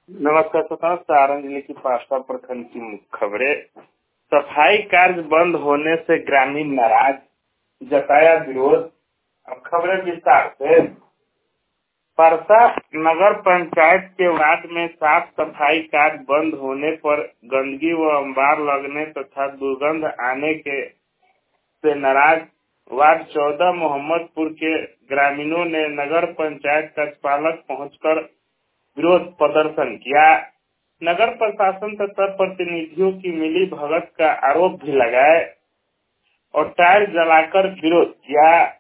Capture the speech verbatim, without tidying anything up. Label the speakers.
Speaker 1: नमस्कार श्रोताओं, सारण जिले की पांचटा प्रखंड की मुख्य खबरें। सफाई कार्य बंद होने से ग्रामीण नाराज, जताया विरोध। अब खबरें विस्तार से। परसा नगर पंचायत के वार्ड में साफ सफाई कार्य बंद होने पर गंदगी व अंबार लगने तथा दुर्गंध आने के से नाराज वार्ड चौदह मोहम्मदपुर के ग्रामीणों ने नगर पंचायत कार्यपालक पहुंचकर विरोध प्रदर्शन किया। नगर प्रशासन तथा प्रतिनिधियों की मिली भगत का आरोप भी लगाए और टायर जलाकर विरोध किया।